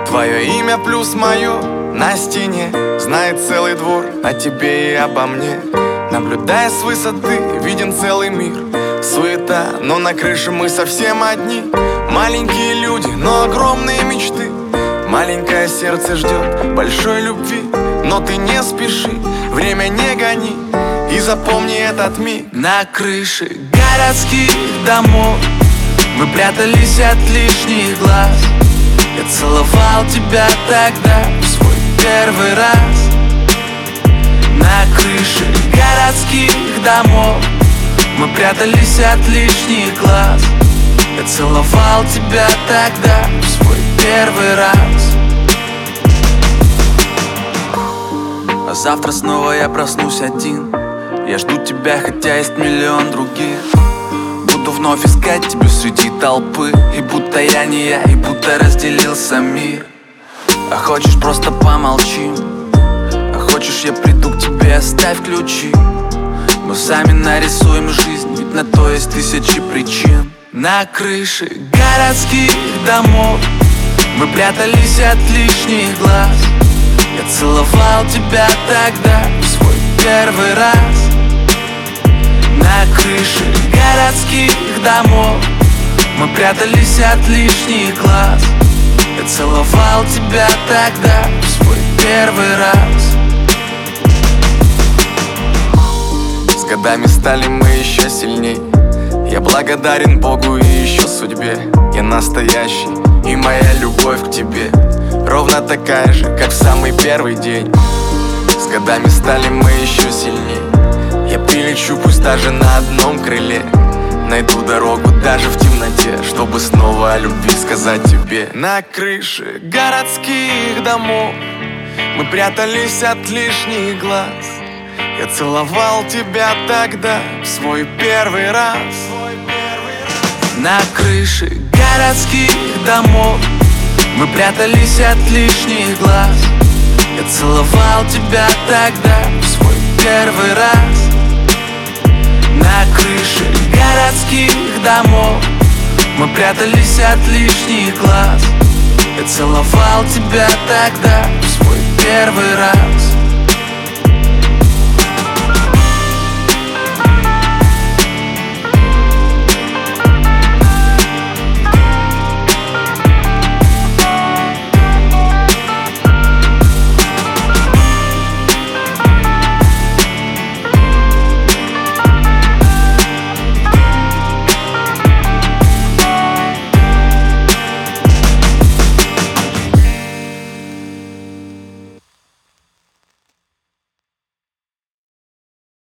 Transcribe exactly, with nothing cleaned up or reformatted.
Твое имя плюс мое на стене знает целый двор о тебе и обо мне. Наблюдая с высоты, виден целый мир. Суета, но на крыше мы совсем одни. Маленькие люди, но огромные мечты. Маленькое сердце ждет большой любви. Но ты не спеши, время не гони. И запомни этот миг. На крыше городских домов мы прятались от лишних глаз. Я целовал тебя тогда в свой первый раз. На крыше городских домов мы прятались от лишних глаз. Я целовал тебя тогда в свой первый раз. А завтра снова я проснусь один. Я жду тебя, хотя есть миллион других. Буду вновь искать тебя среди толпы. И будто я не я, и будто разделился мир. А хочешь, просто помолчим. А хочешь, я приду к тебе, оставь ключи. Мы сами нарисуем жизнь, ведь на то есть тысячи причин. На крыше городских домов мы прятались от лишних глаз. Я целовал тебя тогда в свой первый раз. На крыше городских домов мы прятались от лишних глаз. Я целовал тебя тогда в свой первый раз. С годами стали мы еще сильней. Я благодарен Богу и еще судьбе. Я настоящий, и моя любовь к тебе ровно такая же, как в самый первый день. С годами стали мы еще сильней. Я прилечу, пусть даже на одном крыле. Найду дорогу даже в темноте, чтобы снова о любви сказать тебе. На крыше городских домов мы прятались от лишних глаз. Я целовал тебя тогда в свой первый раз. На крыше городских домов мы прятались от лишних глаз. Я целовал тебя тогда в свой первый раз. На крыше городских домов мы прятались от лишних глаз. Я целовал тебя тогда в свой первый раз.